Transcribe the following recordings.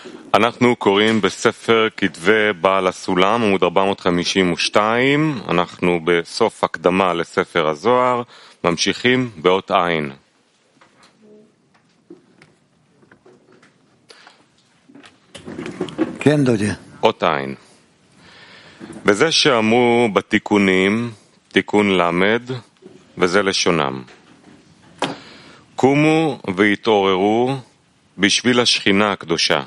אנחנו קוראים בספר כתבי בעל הסולם, עמוד 452, אנחנו בסוף הקדמה לספר הזוהר, ממשיכים באות עין. כן, דודי. אות עין. וזה שאמרו בתיקונים, תיקון למד, וזה לשונם. קומו והתעוררו בשביל השכינה הקדושה.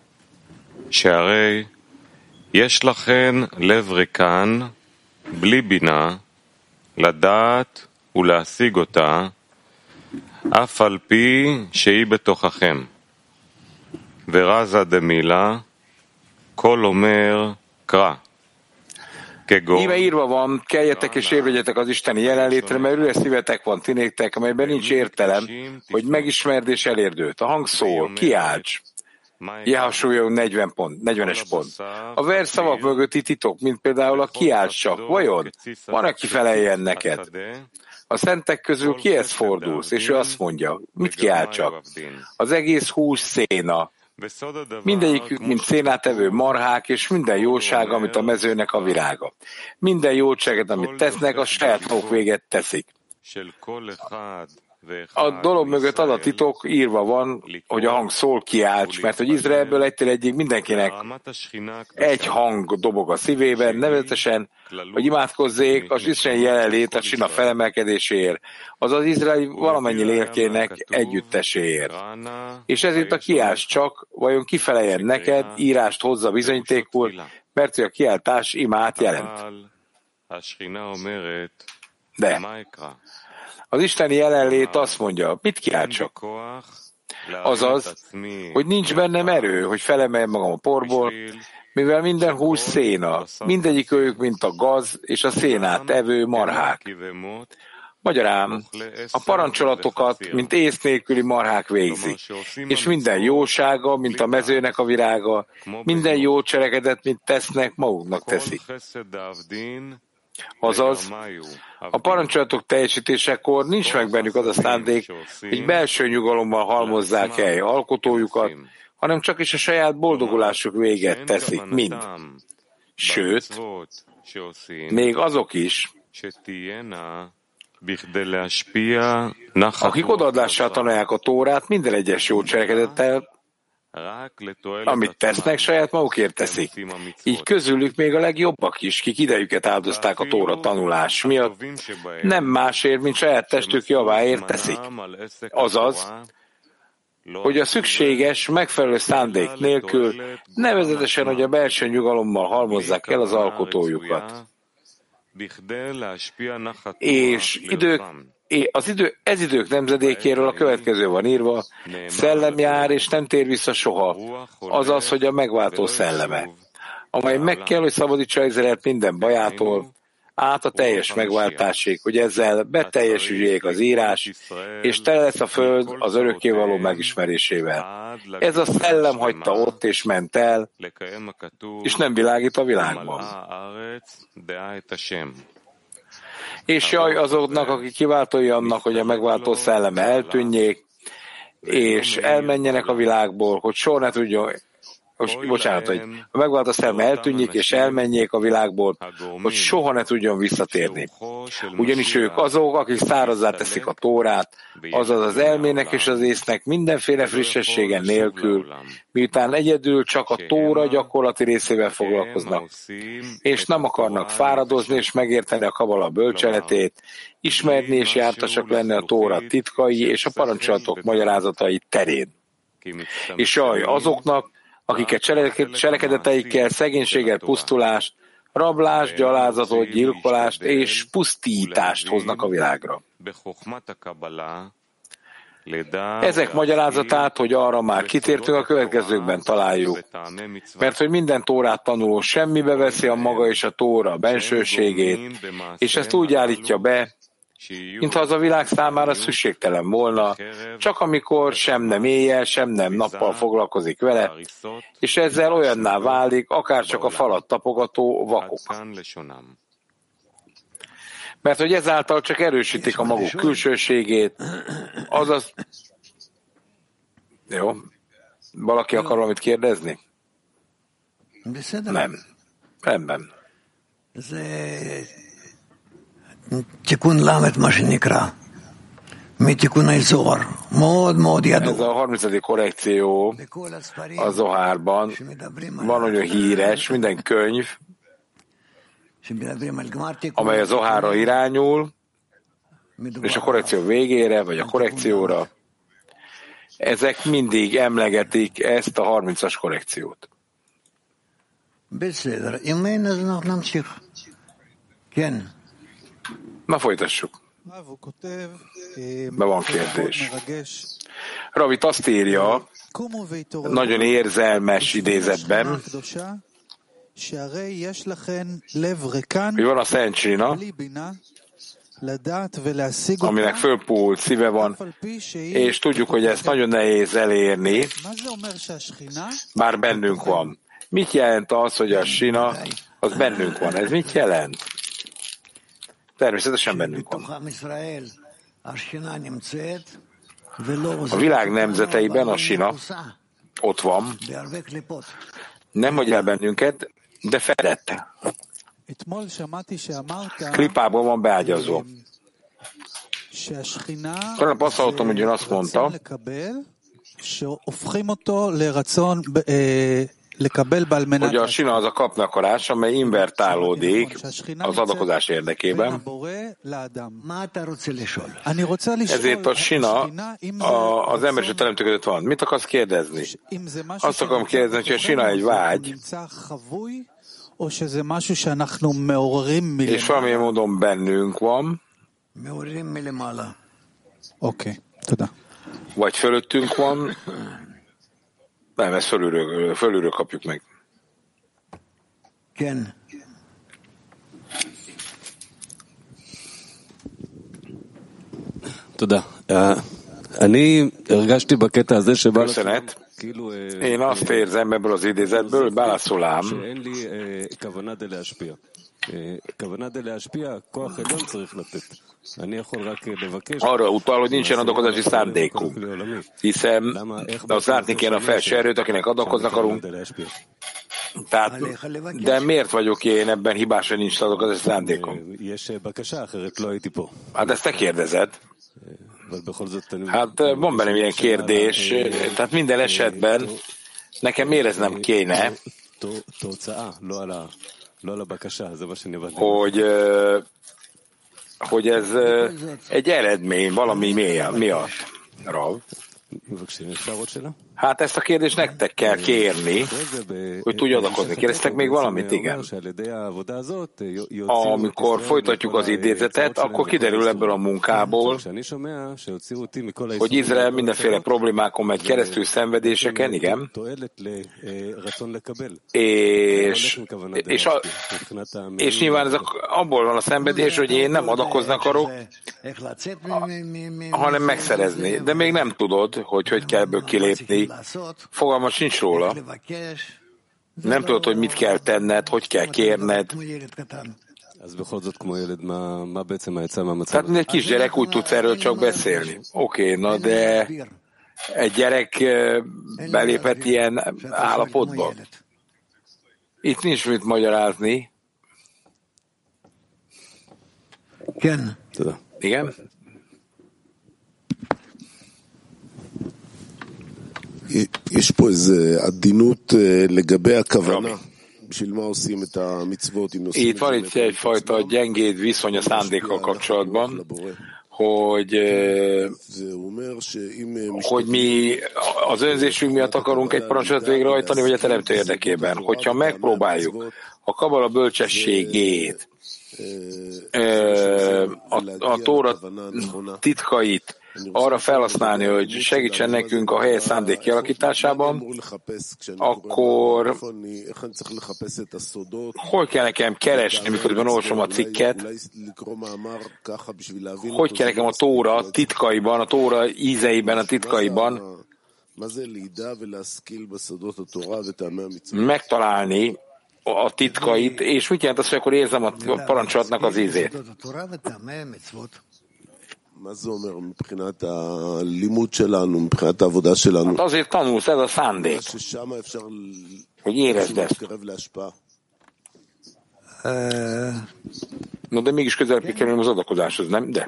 שהרי יש לכן לב ריקן, בלי בינה, לדעת ולהשיג אותה, אף על פי שהיא בתוככם. ורזה דמילה, כל אומר קרא. Íme írva van, keljetek és ébredjetek az Isteni jelenlétre, mert üres szívetek van tinéktek, amelyben nincs értelem, hogy megismerd és elérd őt. A hang szól, kiálts. Jehosúlyó 40-es pont. A vers szavak mögötti titok, mint például a kiálts csak. Vajon? Van, aki feleljen neked? A szentek közül kihez fordulsz? És ő azt mondja, mit kiált csak? Az egész hús széna. Mindegyikük, mint szénátevő marhák, és minden jóság, amit a mezőnek a virága. Minden jóságot, amit tesznek, a saját maguk véget teszik. A dolog mögött az a titok, írva van, hogy a hang szól, kiálts, mert hogy Izraelből egytől egyig mindenkinek egy hang dobog a szívében, nevezetesen, hogy imádkozzék az Isten jelenlét a sina felemelkedéséért, azaz Izrael valamennyi lélkének együtteséért. És ezért a kiálts csak, vajon kifeleljen neked, írást hozza bizonyítékul, mert hogy a kiáltás imát jelent. De az isteni jelenlét azt mondja, mit kiáltsak? Azaz, hogy nincs bennem erő, hogy felemeljem magam a porból, mivel minden hús széna, mindegyik ők, mint a gaz és a szénát evő marhák. Magyarán, a parancsolatokat, mint ész nélküli marhák végzik, és minden jósága, mint a mezőnek a virága, minden jó cselekedet, mint tesznek, maguknak teszik. Azaz, a parancsolatok teljesítésekor nincs meg bennük az a szándék, hogy belső nyugalommal halmozzák el alkotójukat, hanem csak is a saját boldogulásuk véget teszik, mind. Sőt, még azok is, akik odaadással tanulják a Tórát, minden egyes jó cselekedettel, amit tesznek, saját magukért teszik. Így közülük még a legjobbak is, kik idejüket áldozták a Tóra tanulás miatt, nem másért, mint saját testük javáért teszik. Azaz, hogy a szükséges, megfelelő szándék nélkül, nevezetesen, hogy a belső nyugalommal halmozzák el az alkotójukat. És ez idők nemzedékéről a következő van írva, szellem jár és nem tér vissza soha, azaz, hogy a megváltó szelleme, amely meg kell, hogy szabadítsa Izraelt minden bajától, át a teljes megváltásig, hogy ezzel beteljesüljék az írás, és tele lesz a föld az örökkévaló megismerésével. Ez a szellem hagyta ott és ment el, és nem világít a világban. És jaj azoknak, akik kiváltói annak, hogy a megváltó szelleme eltűnjék, és elmenjenek a világból, hogy soha ne tudjon, hogy a megváltó szelleme eltűnjék, és elmenjék a világból, hogy soha ne tudjon visszatérni. Ugyanis ők azok, akik szárazzá teszik a Tórát, azaz az elmének és az észnek mindenféle frissességen nélkül, miután egyedül csak a Tóra gyakorlati részével foglalkoznak, és nem akarnak fáradozni és megérteni a kabala bölcseletét, ismerni és jártasak lenni a Tóra titkai és a parancsolatok magyarázatai terén. És jaj azoknak, akiket cselekedeteikkel szegénységet, pusztulást, rablást, gyalázatot, gyilkolást és pusztítást hoznak a világra. Ezek magyarázatát, hogy arra már kitértünk, a következőkben találjuk. Mert hogy minden Tórát tanuló semmibe veszi a maga és a Tóra bensőségét, és ezt úgy állítja be, mintha az a világ számára szükségtelen volna, csak amikor sem nem éjjel, sem nem nappal foglalkozik vele, és ezzel olyanná válik, akár csak a falat tapogató vakok. Mert hogy ezáltal csak erősítik a maguk külsőségét, azaz... Jó. Valaki akar valamit kérdezni? Nem. Rendben. תיקון למד מה שנקרא, מתיקוני זוהר, מאוד מאוד ידוע. Ez a 30. korrekció a Zohárban van nagyon híres, minden könyv, amely a Zohárra irányul, és a korrekció végére, vagy a korrekcióra, ezek mindig emlegetik ezt a 30-as korrekciót. Na folytassuk. Be van kérdés. Ravit azt írja, nagyon érzelmes idézetben, hogy van a Szent Sina, aminek fölpult szíve van, és tudjuk, hogy ezt nagyon nehéz elérni, bár bennünk van. Mit jelent az, hogy a Sina, az bennünk van? Ez mit jelent? Természetesen bennünk van. A világ nemzeteiben a Sina ott van, nem hagy el bennünket, de fedett. Klipában van beágyazva. Talán passzoltam, hogy ön azt mondta, hogy a Sina az a kapnakarás, amely invertálódik az adakozás érdekében. Ezért a Sina az ember és a teremtő között van. Mit akarsz kérdezni? Azt akarom kérdezni, hogy a Sina egy vágy, és valamilyen módon bennünk van, vagy fölöttünk van, nem, ezt fölülről kapjuk meg. Köszönet. Én azt érzem ebből az idézetből, hogy Bálaszolám arra utal, hogy nincsen adakozási szándékunk, hiszen azt látni kéne a felső erőt, akinek adakozni akarunk. Tehát, de miért vagyok én ebben hibás, hogy nincs adakozási szándékom? Hát ezt te kérdezed. Hát van bennem ilyen kérdés, tehát minden esetben nekem éreznem kéne, hogy ez egy eredmény valami miatt. Rav. Hát ezt a kérdést nektek kell kérni, hogy tudja adakozni. Kérdeztek még valamit? Igen. Amikor folytatjuk az idézetet, akkor kiderül ebből a munkából, hogy Izrael mindenféle problémákon megy keresztül, szenvedéseken, igen. És nyilván ez abból van a szenvedés, hogy én nem adakozni akarok, hanem megszerezni. De még nem tudod, hogy kell ebből kilépni. Fogalma sincs róla. Nem tudod, hogy mit kell tenned, hogy kell kérned. Tehát egy kisgyerek úgy tudsz erről csak beszélni. Oké, na de egy gyerek beléphet ilyen állapotba? Itt nincs mit magyarázni. Igen? יש פה איזו עדינות לגבי הכוונה. בשביל מה עושים את המצוות אם עושים Itt van itt egyfajta gyengéd viszony a szándékkal kapcsolatban, hogy mi az önzésünk miatt akarunk egy parancsot végrehajtani, vagy a teremtő érdekében. Hogyha megpróbáljuk a kabala bölcsességét, a Tóra titkait arra felhasználni, hogy segítsen nekünk a helyes szándék kialakításában, akkor hol kell nekem keresni, miközben olvasom a cikket, hogy kell nekem a Tóra titkaiban, a Tóra ízeiben, a titkaiban megtalálni a titkait, és mit jelent az, hogy akkor érzem a parancsolatnak az ízét? Hát azért tanulsz, ez a szándék, hogy érezd ezt. No, de mégis közelebb kerülünk az adakozáshoz, nem? De.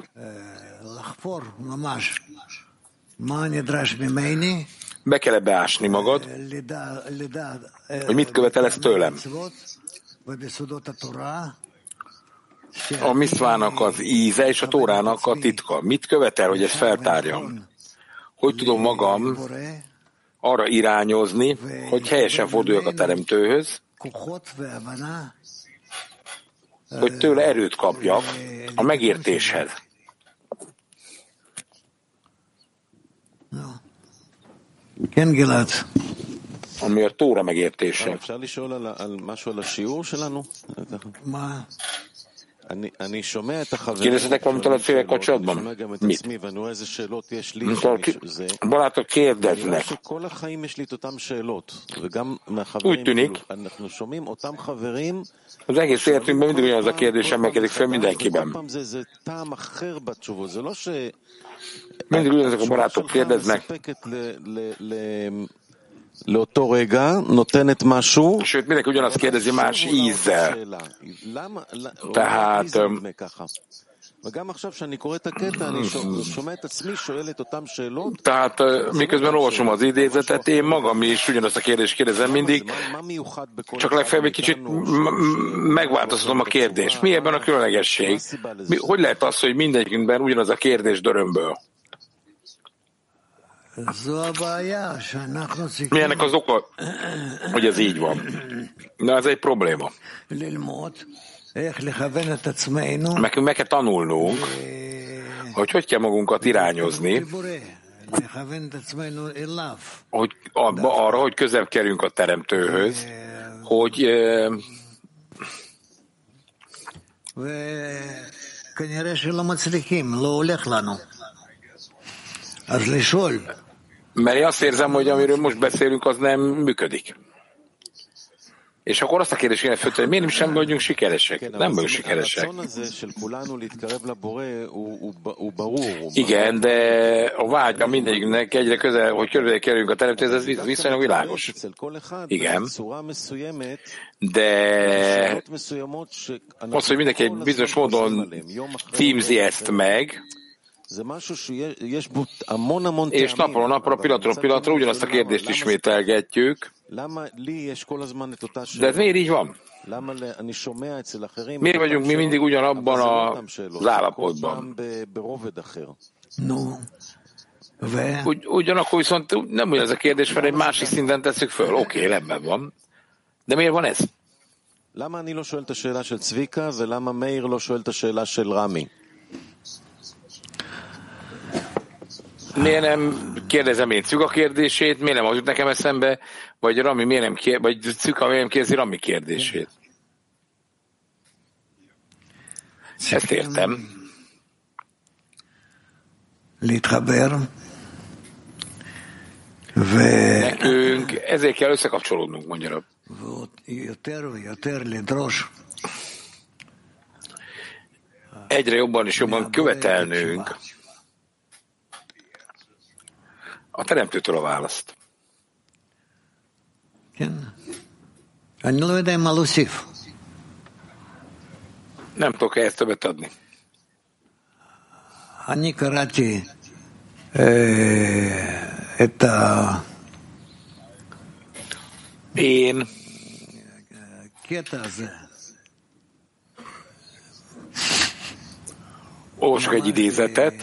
Be kell beásni magad, hogy mit követelsz tőlem. A miszvának az íze és a Tórának a titka. Mit követel, hogy ezt feltárjam? Hogy tudom magam arra irányozni, hogy helyesen forduljak a Teremtőhöz, hogy tőle erőt kapjak a megértéshez. Ami a Tóra megértése. Kérdeztetek valamit a célek kapcsolatban? Mit? Barátok kérdeznek. Úgy tűnik, az egész életünkben mindig ugyanaz a kérdés emelkedik fel mindenkiben. Mindig ugyanazok a barátok kérdeznek. Sőt, mindenki ugyanazt kérdezi más ízzel. Tehát miközben olvasom az idézetet, én magam is ugyanazt a kérdést kérdezem mindig, csak legfeljebb egy kicsit megváltoztatom a kérdést. Mi ebben a különlegesség? Hogy lehet az, hogy mindegyikünkben ugyanaz a kérdés dörömből? Mi ennek az oka, hogy ez így van? Na, ez egy probléma. Nekünk meg kell tanulnunk, hogy kell magunkat irányozni, hogy arra, hogy közelebb kerüljünk a Teremtőhöz, hogy mert én azt érzem, hogy amiről most beszélünk, az nem működik. És akkor azt a kérdést kéne föltenni, hogy miért sem vagyunk sikeresek? Nem vagyunk sikeresek. Igen, de a vágya mindegyiknek egyre közel, hogy körülbelül kerüljünk a Teremtőhöz, ez viszonylag világos. Igen. De az, hogy mindenki egy bizonyos módon címzi ezt meg, és napról napra, pillanatról pillanatra ugyanazt a kérdést ismételgetjük. De ez miért így van? Miért vagyunk mi mindig ugyanabban az állapotban? Ugyanakkor viszont nem ugyanaz a kérdés, mert egy másik szinten tesszük föl. Oké, rendben van. De miért van ez? Miért nem kérdezem én Cvika kérdését, miért nem az jut nekem eszembe, vagy Rami miért nem vagy Cvika miért nem kérdezi Rami kérdését? Ezt értem. Nekünk ezért kell összekapcsolódnunk, mondja. Egyre jobban és jobban követelnünk a Teremtőtől a választ. Nem tudok ehhez többet adni. Én olvasok egy idézetet,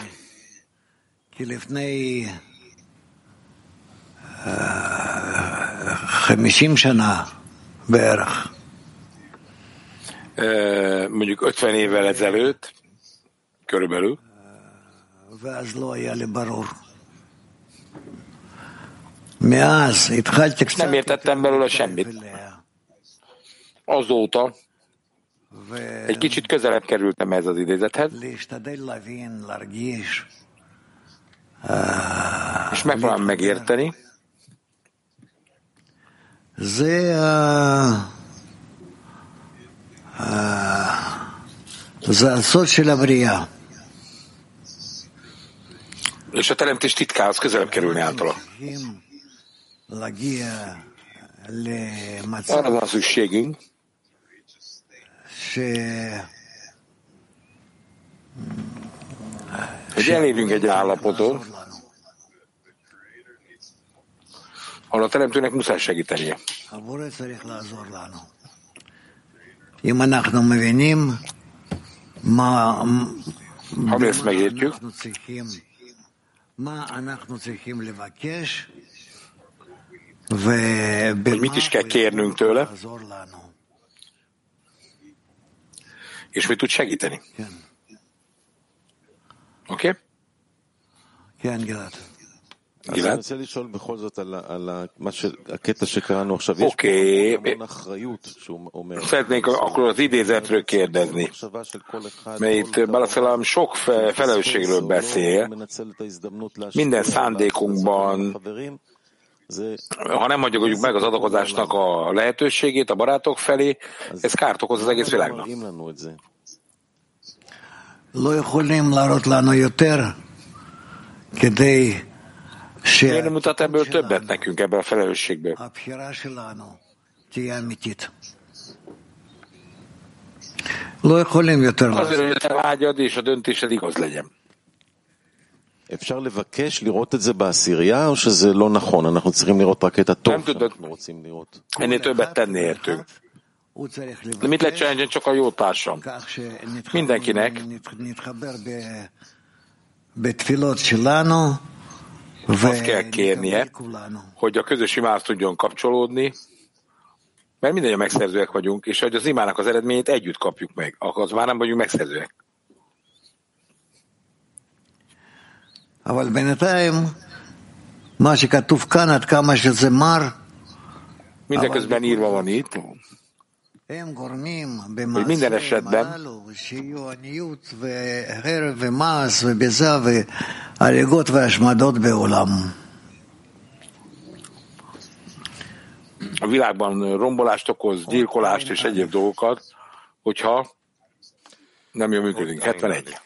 mondjuk 50 évvel ezelőtt, körülbelül. Nem értettem belőle semmit. Azóta egy kicsit közelebb kerültem ez az idézethez, és megpróbálom megérteni, és a teremtés titkához közelebb kerülni általa. Arra van szükségünk, hogy elérjünk egy állapotot, ahol a teremtőnek muszáj segítenie. Ha mi ezt megértjük, hogy mit is kell kérnünk tőle, és hogy tud segíteni. Oké? Gilad? Oké. Szeretnék akkor az idézetről kérdezni, mert itt Balassalam sok felelősségről beszél. Minden szándékunkban, ha nem adjuk meg az adakozásnak a lehetőségét a barátok felé, ez kárt okoz az egész világnak. Miért nem mutat ebből többet nekünk, ebből a felelősségből? Azért, hogy a te vágyad és a döntésed igaz legyen. אפשר לבקש לראות את זה בעשירייה, או שזה לא נכון? אנחנו צריכים לראות רק את הטוב שאנחנו רוצים לראות. Ennél többet tenni értünk. De mit lehet csinálni, csak a jó társam? Mindenkinek azt kell kérnie, hogy a közös imához tudjon kapcsolódni, mert mindannyian megszerzőek vagyunk, és hogy az imának az eredményét együtt kapjuk meg, akkor már nem vagyunk megszerzőek. אבל בינתיים, מה שכתוב כאן, עד כמה שזה מר, Mindeközben írva van itt, הם גורמים hogy minden esetben הללו, שיהיו עניות והרב ומעש וביזה והריגות והשמדות בעולם. a világban rombolást okoz, gyilkolást és egyéb dolgokat, hogyha nem jól működünk. 71.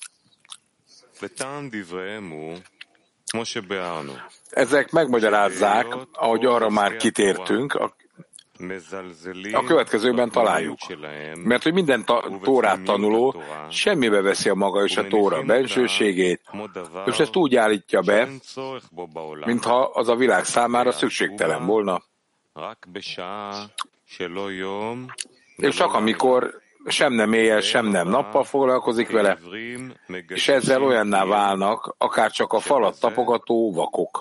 Ezek megmagyarázzák, ahogy arra már kitértünk, a következőben találjuk. Mert hogy minden tórát tanuló semmibe veszi a maga és a tóra bensőségét, és ezt úgy állítja be, mintha az a világ számára szükségtelen volna. És csak amikor sem nem éjjel, sem nem nappal foglalkozik vele, és ezzel olyanná válnak, akár csak a falat tapogató vakok.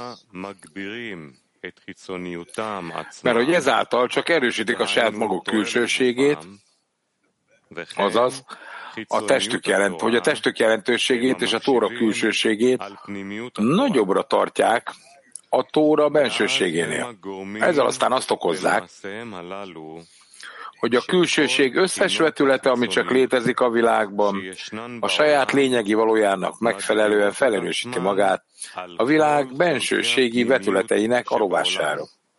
Mert hogy ezáltal csak erősítik a saját maguk külsőségét, azaz a testük jelentőségét és a tóra külsőségét nagyobbra tartják a tóra bensőségénél. Ezzel aztán azt okozzák, hogy a külsőség összes vetülete, ami csak létezik a világban, a saját lényegi valójának megfelelően felerősíti magát a világ bensőségi vetületeinek a rovására.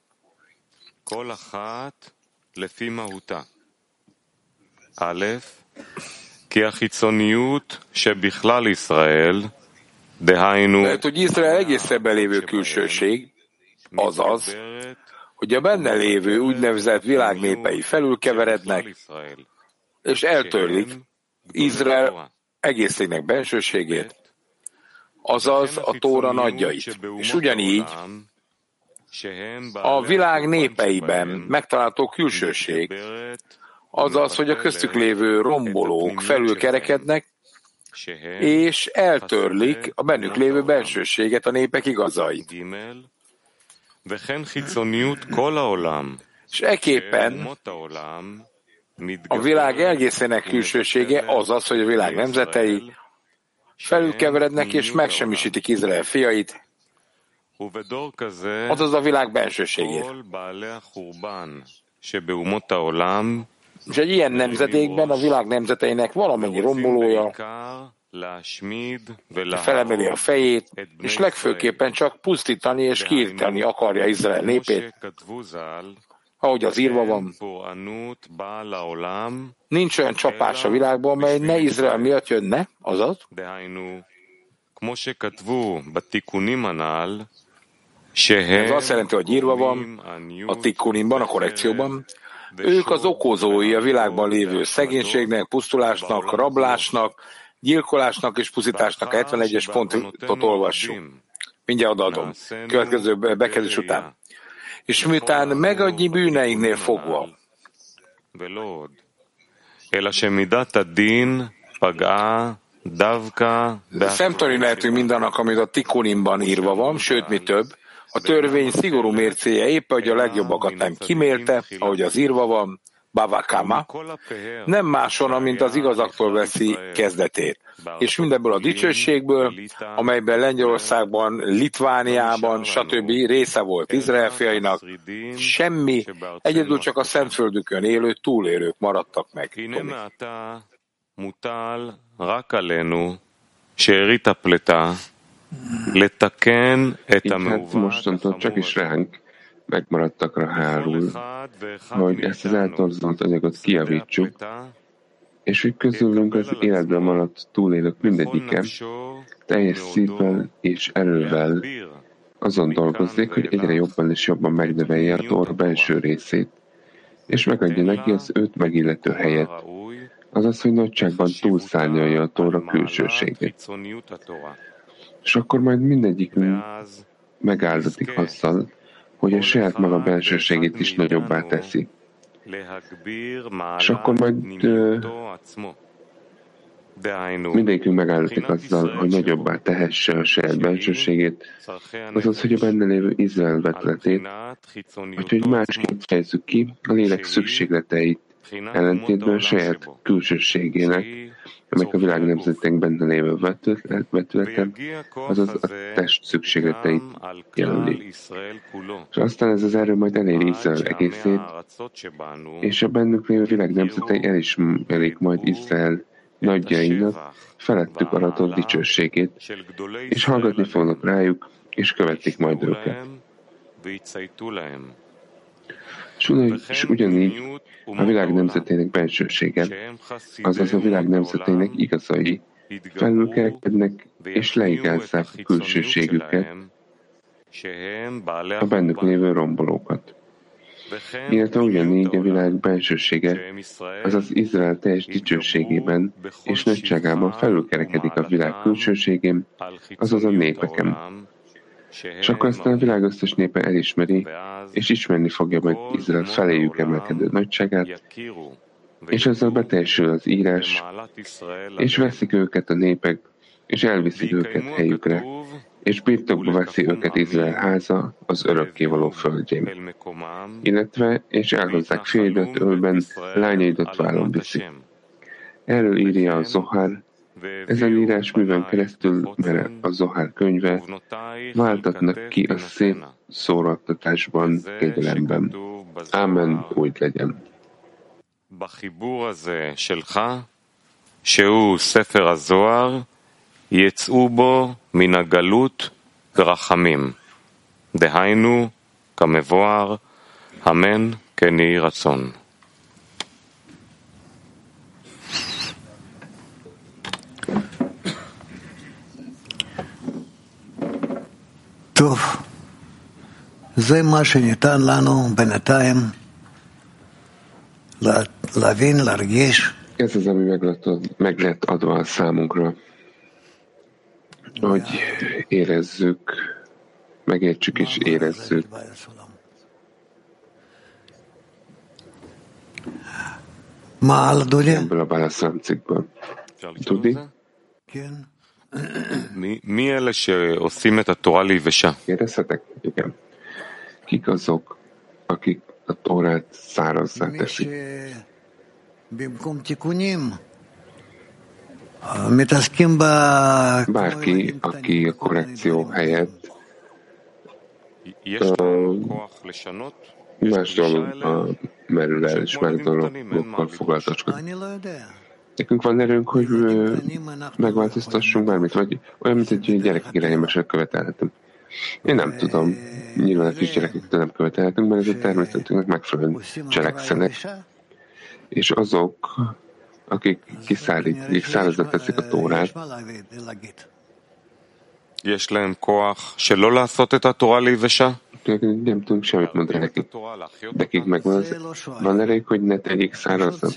Lehet, hogy Izrael egészében lévő külsőség, azaz, hogy a benne lévő úgynevezett világnépei felülkeverednek, és eltörlik Izrael egészének bensőségét, azaz a Tóra nagyjait. És ugyanígy a világ népeiben megtalálható külsőség, azaz, hogy a köztük lévő rombolók felülkerekednek, és eltörlik a bennük lévő bensőséget, a népek igazait. És ekképpen a világ egészének külsősége azaz, hogy a világ nemzetei felülkeverednek és megsemmisítik Izrael fiait, azaz a világ bensőségét. És egy ilyen nemzedékben a világ nemzeteinek valamennyi rombolója felemeli a fejét, és legfőképpen csak pusztítani és kiirtani akarja Izrael népét, ahogy az írva van. Nincs olyan csapás a világban, mely ne Izrael miatt jönne, azaz, Ez azt jelenti, hogy írva van a tikkunimban, a korrekcióban, ők az okozói a világban lévő szegénységnek, pusztulásnak, rablásnak, gyilkolásnak és pusztításnak. 71-es pontot olvassuk. Mindjárt odaadom. Következő bekezdés után. És miután megadnyi bűneinknél fogva, szemtanúi lehetünk mindannak, amit a tikkunimban írva van, sőt, mi több, a törvény szigorú mércéje épp, hogy a legjobbakat nem kimérte, ahogy az írva van, Bavakama, nem máson, mint az igazaktól veszi kezdetét. És mindebből a dicsőségből, amelyben Lengyelországban, Litvániában, stb. Része volt Izrael fiainak, semmi, egyedül csak a Szentföldükön élő túlélők maradtak meg. Így hát mostantól csak is ránk megmaradtak hárul, hogy ezt az eltorzult anyagot kijavítsuk, és hogy közülünk az életben maradt túlélők mindegyike teljes szívvel és erővel azon dolgozzék, hogy egyre jobban és jobban megnövelje a Tóra belső részét, és megadja neki az őt megillető helyet, azaz, hogy nagyságban túlszárnyalja a Tóra külsőségét. És akkor majd mindegyikünk megáldotik azzal, hogy a saját maga belsőségét is nagyobbá teszi. És akkor majd mindegyikünk megáldotik azzal, hogy nagyobbá tehesse a saját belsőségét, azaz, hogy a benne lévő Izrael vetületét, vagy hogy másképp fejezzük ki a lélek szükségleteit, ellentétben a saját külsőségének, amelyek a világ nemzetek benne lévő vetülete, azaz a test szükségleteit jelöli. És aztán ez az erő majd eléri Izrael egészét, és a bennük lévő világ nemzetei elismerik majd Izrael nagyjainak felettük aratott dicsőségét, és hallgatni fognak rájuk, és követik majd őket. És ugyanígy a világ nemzetének bensősége, azaz a világ nemzetének igazai felülkerekednek és leigázzák a külsőségüket, a bennük lévő rombolókat. Illetve ugyanígy a világ bensősége, azaz Izrael teljes dicsőségében és nagyságában felülkerekedik a világ külsőségén, azaz a népeken. És akkor aztán a világ összes népe elismeri, és ismerni fogja meg Izrael feléjük emelkedő nagyságát, és ezzel beteljesül az írás, és veszik őket a népek, és elviszik őket helyükre, és birtokba veszi őket Izrael háza az örökkévaló földjén, illetve, és elhozzák fiaidat ölben, lányaidat vállon viszik. Erről írja a Zohár, ezen írás műven keresztül, mert a Zohár könyve váltatnak ki a szép szórattatásban, kegyelemben. Ámen, úgy legyen. שהוא ספר הזוהר, יצאו בו מן הגלות ברחמים. דהיינו, כמבואר, אמן כן יהי רצון. טוב, זה מה שניתן לנו בינתיים להבין, להרגיש. Ez az, ami meg lett adva a számunkra, hogy érezzük, megértsük és érezzük. Ebből a Bálaszám cikkből. Tudni? מי אלה שעושים את התורה ליבשה? Kérdezhetek? Igen. Kik azok, akik a Tórát szárazzá teszik? Bárki, aki a korrekció helyett más dologban merül el, és más dologokkal foglaltaskodik. Nekünk van erőnk, hogy megváltoztassunk bármit, vagy olyan, mint egy gyerek irányba követelhetünk. Én nem tudom, nyilván a kisgyerekektől nem követelhetünk, mert ez a természetünknek megfelelően cselekszenek. És azok, akik száraznak teszik a Tórát, יש להם כוח שלא לעשות את התורה ליבשה? Nem tudunk semmit mondani nekik. Nekik megvan van erejük, hogy ne tegyék szárazra.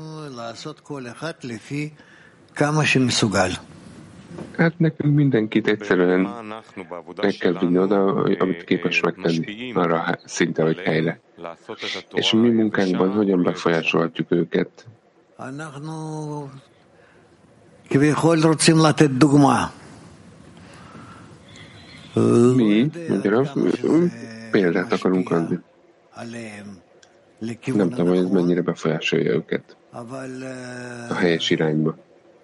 Hát nekünk mindenkit egyszerűen meg kell vinni oda, amit képes megtenni arra a szinte, hogy helyre. És mi munkánkban hogyan befolyásolhatjuk őket? Mi, magyarul, példát akarunk adni. Nem tudom, hogy ez mennyire befolyásolja őket a helyes irányba.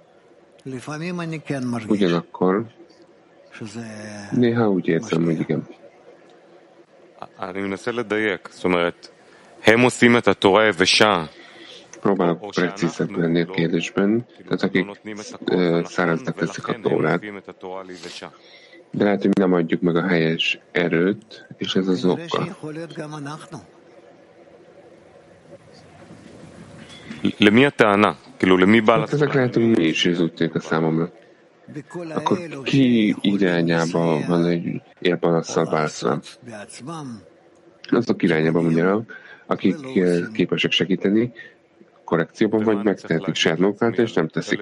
Ugyanakkor néha úgy érzem, hogy igen. Próbálok precízebb lenni a kérdésben, tehát akik száraznak teszik a tórát, de lehet, hogy nem adjuk meg a helyes erőt, és ez az oka. Hát ezek lehet, hogy mi is üzülték a számomra. Akkor ki irányába van egy élpanasszal válaszol? Azok irányába mondja, akik képesek segíteni, korrekcióban vagy megtehetik saját magukat, és nem teszik.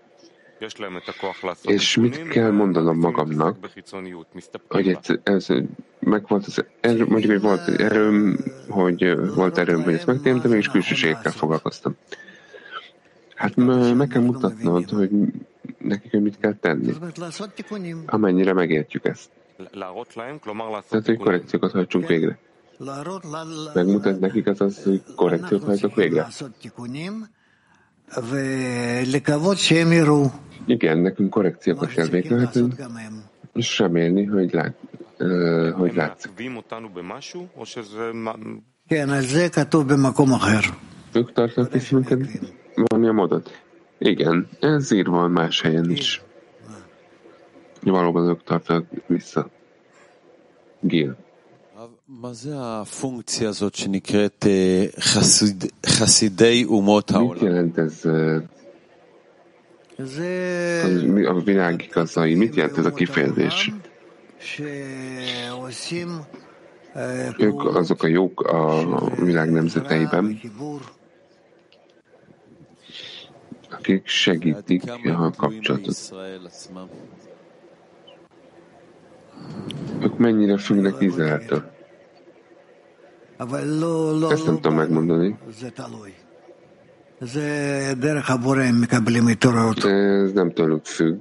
És mit kell mondanom magamnak, hogy megvolt az mondjuk, hogy volt erőm, hogy ezt megtérem, de mégis külsőségekkel foglalkoztam. Hát meg kell mutatnod, hogy nekik, hogy mit kell tenni, amennyire megértjük ezt. Tehát, hogy korrekciókat hajtsunk végre. Megmutat nekik az, hogy korrekciót hajtok végre. Igen, nekünk korrekciókat kell végrehajtani, és remélni, hogy látszik. Ők tartanak is minket valamilyen módot? Igen, ez írva más helyen is. Valóban ők tartanak vissza. Gil. מה זה הפונקציה הזאת שנקראת חסידי אומות העולם? Mit jelent ez a világ igazai? Mit jelent ez a kifejezés? Ők azok a jók a világ nemzeteiben, akik segítik a kapcsolatot. Ők mennyire függnek Izraeltől? Ezt nem tudom megmondani. Ez nem tőlük függ.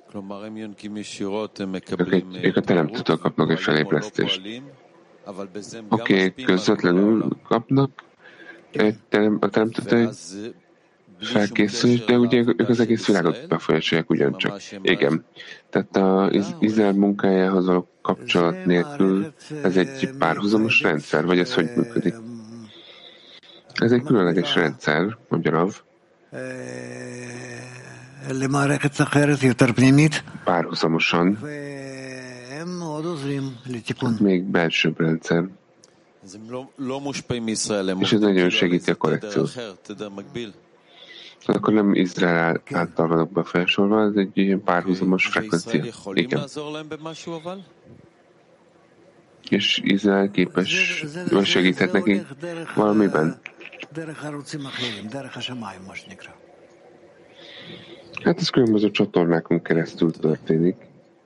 Ők a teremtőtől kapnak egy felébresztést. Oké, közvetlenül kapnak a teremtőtől felkészülés, de ugye ők az egész világot befolyásolják ugyancsak. Igen. Tehát az Izrael munkájához való kapcsolat nélkül ez egy párhuzamos rendszer, vagy ez hogy működik? Ez egy különleges rendszer, mondja Rav. Párhuzamosan. Még belsőbb rendszer. És ez nagyon segíti a korrekciót. Akkor nem Izrael által vannak befolyásolva, ez egy ilyen párhuzamos frekvencia. Igen. És Izrael képes, vagy segíthet nekik valamiben? Hát ez különböző csatornákon keresztül történik.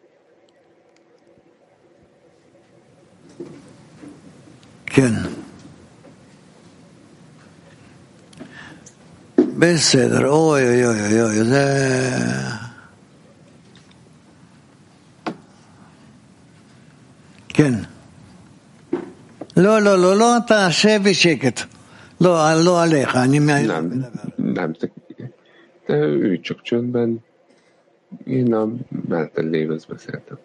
כן. בסדר, אוי, אוי, אוי, אוי, זה... כן. לא, לא, לא, לא, אתה שב בשקט. לא, לא עליך, אני... Nem, te ülj csak csöndben. Én a melletted lévőz beszéltem.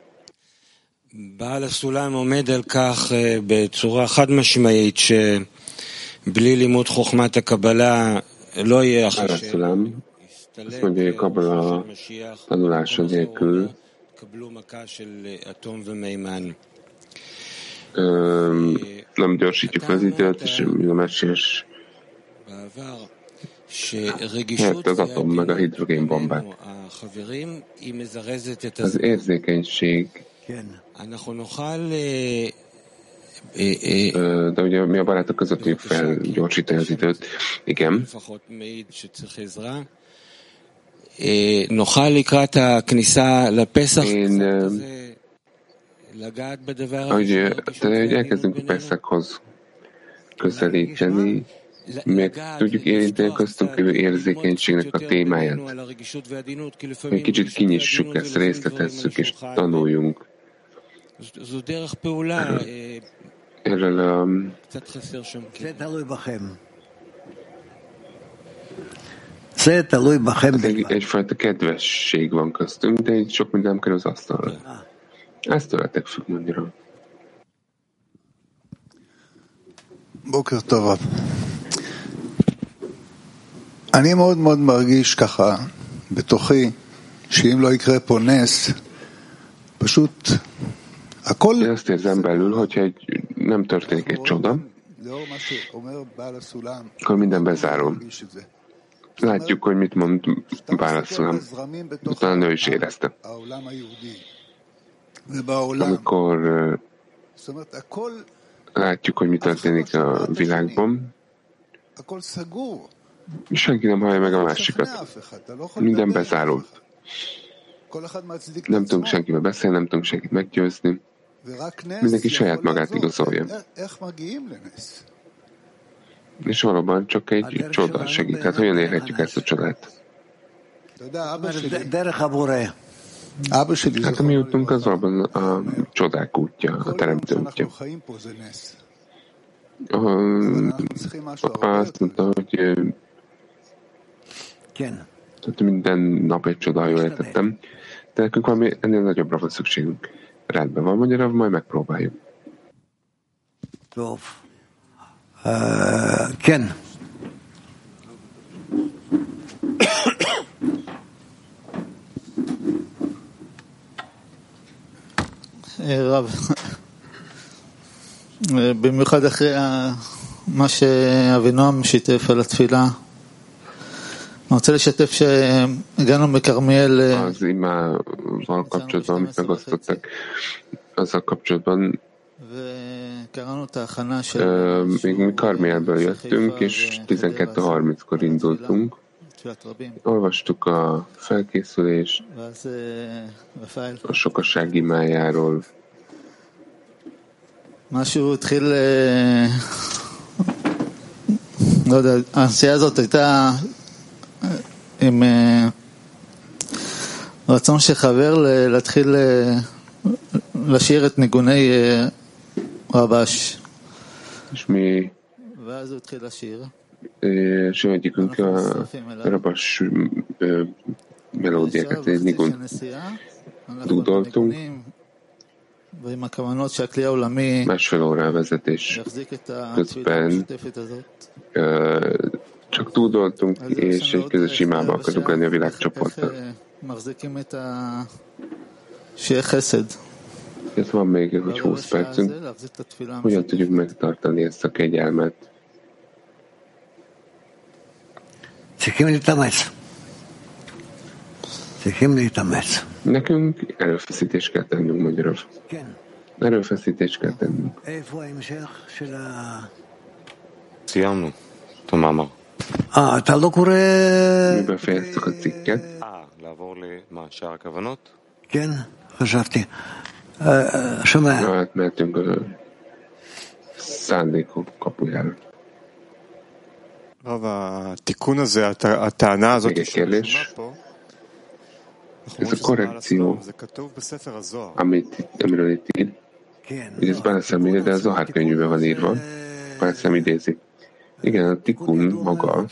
בעל הסולם עומד על כך בצורה חד משמעית שבלי לימוד חוכמת הקבלה לא יהיה אחרי tanulása nélkül nem gyorsítjuk az időt, és a messiás hát az atom meg a hidrogénbombát. Az érzékenység, de ugye mi a barátok között tudjuk felgyorsítani az időt. Igen. Én ahogy elkezdünk a Peszachhoz közelíteni, meg tudjuk érinteni a köztünk lévő érzékenységnek a témáját. Egy kicsit kinyissuk ezt, részletezzük és tanuljunk. Erről egyfajta kedvesség van köztünk, de így sok minden kerül az asztalra. Ezt tőletek függ, mondja. בוקר טוב. אני מאוד מאוד מרגיש ככה בתוכי שאם לא יקרה פה נס, פשוט הכל... Én azt érzem belül, hogyha nem történik egy csoda, akkor minden bezárul. Látjuk, hogy mit mond Bál a-Szulam. Talán ő is érezte. Amikor látjuk, hogy mi történik a világban, senki nem hallja meg a másikat. Minden bezárult. Nem tudunk senkivel beszélni, nem tudunk senkit meggyőzni. Mindenki saját magát igazolja. És valóban csak egy csoda segít. Hát hogyan érhetjük ezt a csodát? Hát a mi útunk az valóban a csodák útja, a teremtő útja. Azt mondta, hogy minden nap egy csoda, jól értettem, de nekünk valami ennél nagyobbra van szükségünk. Rendben van, mondja, majd megpróbáljuk. Ken. רב, במיוחד אחרי מה שאבינועם שיתף על התפילה, אני רוצה לשתף שהגענו בכרמיאל. Az imával kapcsolatban, amit megosztottak, azzal kapcsolatban, még mi Karmielből jöttünk, és 12:30-kor indultunk. Olvastuk a felkészülést, a sokaság imájáról. משהו התחיל, לא יודע, הנסיעה הזאת הייתה עם רצון שחבר להתחיל לשיר את ניגוני רבש. ואז הוא התחיל לשיר. egyikünk a rabas melódiákat, egy nigun dudoltunk. Másfél órá vezetés közben csak dudoltunk, és egy közös imába akarunk lenni a világcsoporttal. Ez van még egy 20 percünk. Hogyan tudjuk megtartani ezt a kegyelmet? Nekünk erőfeszítést kell tennünk, magyarul. Erőfeszítést kell tennünk. סיימנו את המאמר. אתה לא קורא... מבפייסת חציקת. לעבור למה, שער הכוונות? כן, חשבתי. שומע. átmentünk a szándékok kapujára. רב, התיקון הזה, הטענה הזאת שרשומה פה, ez a korrekció, amiről itt ír, hogy ez Bálszám írja, de a Zohár könyvben van írva. Bálszám idézi. Igen, a tikun maga,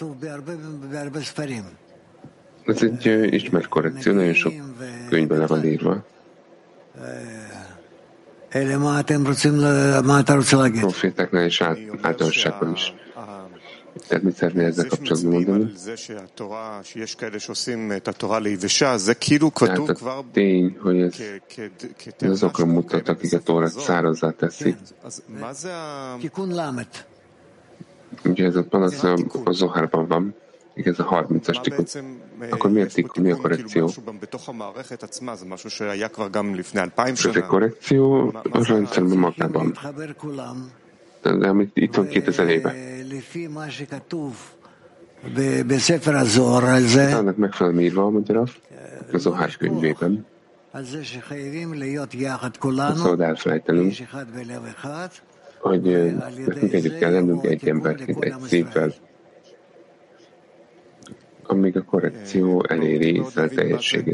ez egy ismert korrekció, nagyon sok könyvben le van írva. Profétáknál és általánosságban is. Tehát mit szeretnél ezzel kapcsolatban mondani? Tehát a tény, hogy ez azokra mutat, akik a Tórát szárazzá teszik. Ugye ez a panasz a Zohárban van, ez a 30-as tikkun. Akkor mi a korrekció? Ez egy korrekció a rendszerben magában. De amit itt van 2000 éve. Annak megfelelően írva a magyaraf, a Zohár könyvében. Nem szabad elfelejtenünk, hogy nekünk együtt kell lennünk egy emberként, egy szívvel, amíg a korrekció eléri Izrael teljességét.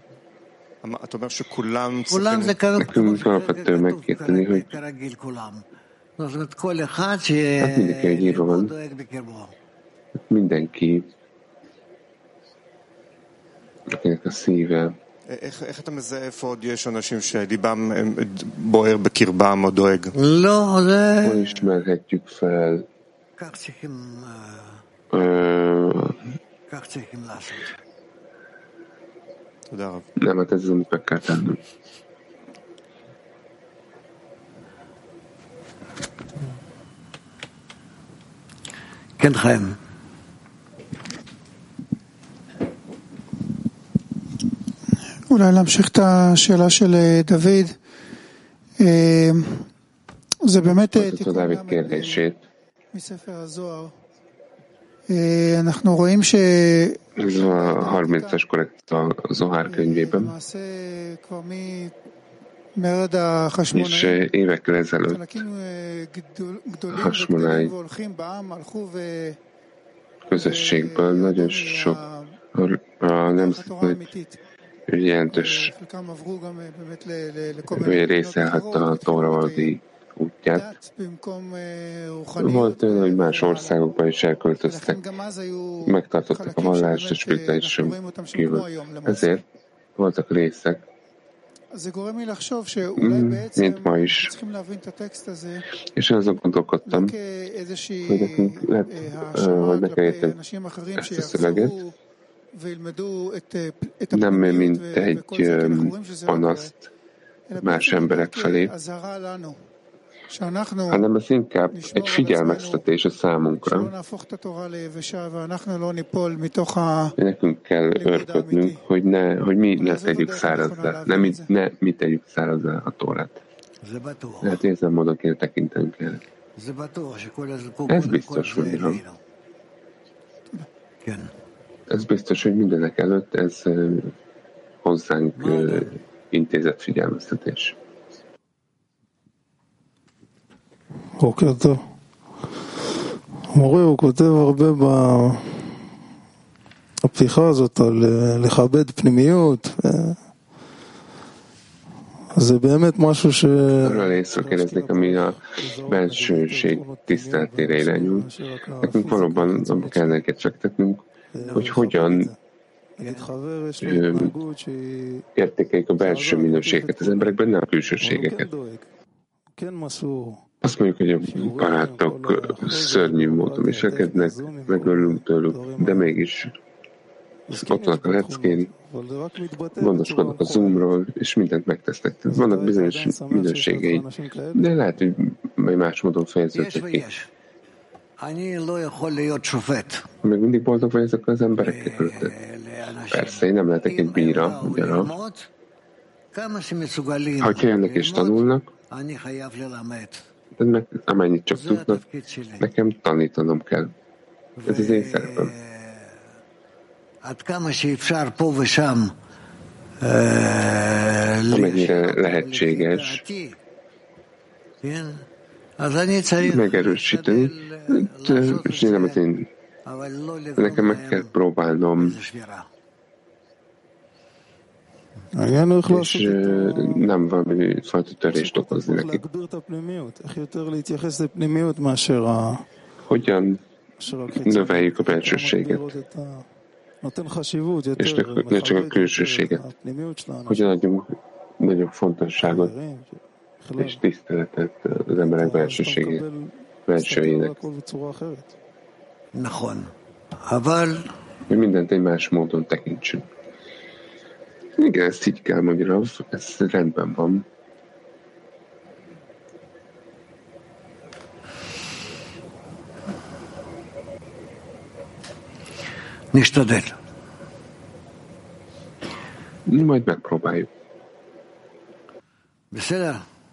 Nekünk alapvetően megérteni, hogy hát mindenki egy írva van, mindenki, akinek a szíve איך אתה מזהה איפה עוד יש אנשים שליבם בוער בקרבם או דואג? hol ismerhetjük fel nem, hát ez az, amit meg kell tennünk. כן, חיים. אולי להמשיך את השאלה של דוד. זה באמת תיקון מספר הזוהר. אנחנו רואים ש... Ez a 30-as korrekció a Zohár könyvében. És évekkel ezelőtt Hasmonai közösségből nagyon sok a nemzeti jelentős részelhette a tóravaldi útját. Volt olyan, hogy más országokban is elköltöztek, megtartottak a vallást és spirituálisan kívül. Ezért voltak részek, mint ma is. És azon gondolkodtam, hogy nekünk lehet, hogy meg kell érteni ezt a szöveget, nem mint egy panaszt más emberek felé, hanem ez inkább egy figyelmeztetés a számunkra. Nekünk kell őrködnünk, hogy mi ne tegyük szárazzá, ne mi tegyük szárazzá a Tórát. Hát ezen módon kell tekintenünk el. Ez biztos, hogy ez biztos, hogy mindenek előtt ez hozzánk intézett figyelmeztetés. בוקר טוב. המורה הוא כותב הרבה בפתיחה הזאת על לכבד פנימיות. זה באמת משהו ש... Arról észre kérdeznék, ami a belsőség tiszteletére irányul. Nekünk valóban kell neked fektetnünk, hogy hogyan értékeljük a belső minőséget az emberekben, nem a külsőségeket. Azt mondjuk, hogy a barátok szörnyű módon viselkednek, megörülünk tőlük, de mégis ott vannak a leckén, gondoskodnak a Zoomról, és mindent megtesznek. Vannak bizonyos minőségei, de lehet, hogy más módon fejeződtek ki. Még mindig boldog vagy ezekkel az emberekkel körülötted? Persze, én nem lehetek egy bíra, ugyanaz. Ha jönnek és tanulnak, de amennyit csak tudnak, nekem tanítanom kell. Ez az én szerepem. Amennyire lehetséges megerősíteni, és én nekem meg kell próbálnom, és nem valami fajta törést okozni nekik. Hogyan növeljük a belsőséget, és ne csak a külsőséget. Hogyan adjunk nagyobb fontosságot és tiszteletet az emberek belsőjének. Hogy mindent egy más módon tekintsünk. Igen, ezt így kell magyarul, ez rendben van. נשתדל. majd megpróbáljuk. בסדר.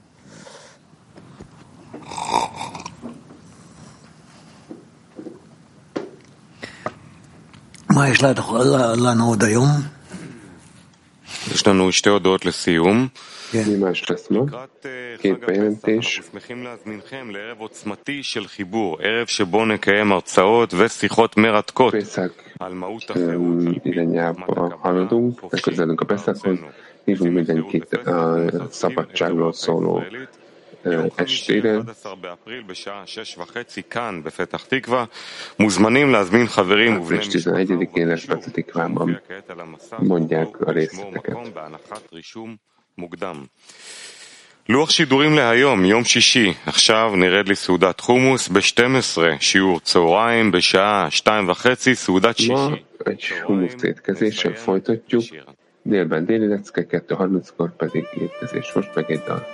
מה יש לנו עוד היום? יש לנו שתי הודעות לסיום. ממש לסמוך, két bejelentés. אנחנו שמחים להזמינכם לערב עוצמתי של חיבור, ערב שבו נקיים הרצאות ושיחות מרתקות על מהות החירות. Irányába haladunk, megközelünk a Peszachhoz, hívunk mindenkit a szabadságról szóló estére. Április 11-én lesz Petah-Tikvában, mondják a részleteket. לוח שידורים להיום, יום שישי. עכשיו נרד לסעודת חומוס ב-12, שיעור צהריים בשעה 2:30, סעודת שישי. Ma egy humusz étkezéssel folytatjuk, délben déli lecke, 2:30-kor pedig étkezés. Most meg egy dal.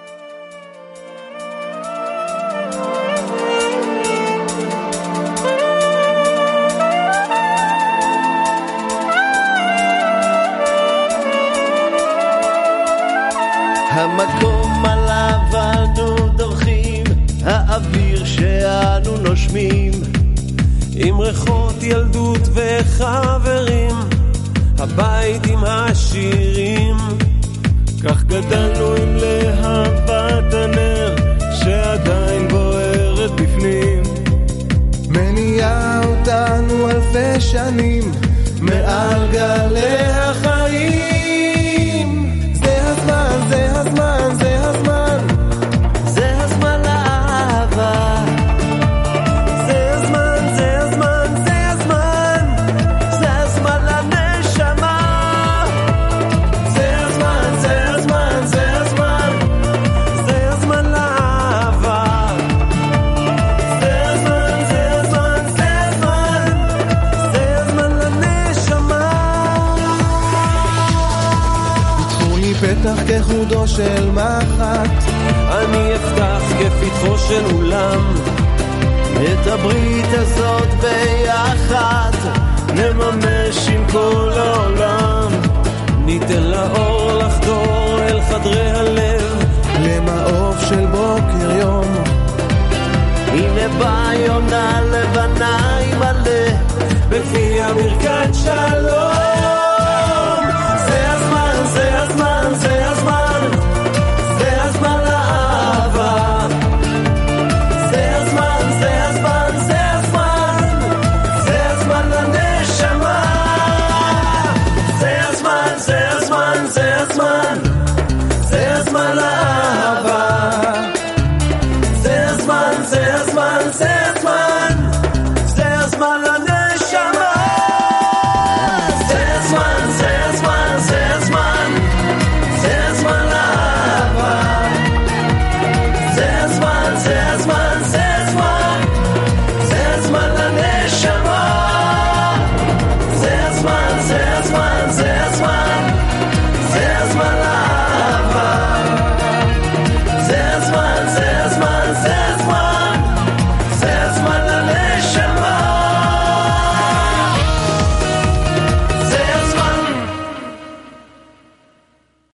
המקום עליו אנו דורכים, האוויר שאנו נושמים, עם ריחות ילדות וחברים, הבית עם השירים, כך גדלנו עם להבת הנר שעדיין בוערת בפנים, מניעה אותנו אלפי שנים מעל גלי החיים. זה הזמן, זה הזמן, זה הזמן לאהבה. זה הזמן, זה הזמן, זה הזמן, זה הזמן לנשמה. זה הזמן, זה הזמן, זה הזמן, זה הזמן לאהבה. זה הזמן, זה הזמן, זה הזמן, זה הזמן לנשמה. פתחו לי פתח כחודו של מחט, אני אפתח כפתחו של אולם, את הברית הזאת ביחד נממש עם כל העולם, ניתן לאור לחדור אל חדרי הלב, למעוף של בוקר יום. הנה בא יונה לבנה עם מלא בפיה ברכת שלום. זה הזמן, זה הזמן, זה הזמן, זה הזמן לאהבה. זה הזמן, זה הזמן, זה הזמן, זה הזמן לנשמה. זה הזמן, זה הזמן, זה הזמן, זה הזמן לאהבה. זה הזמן, זה הזמן, זה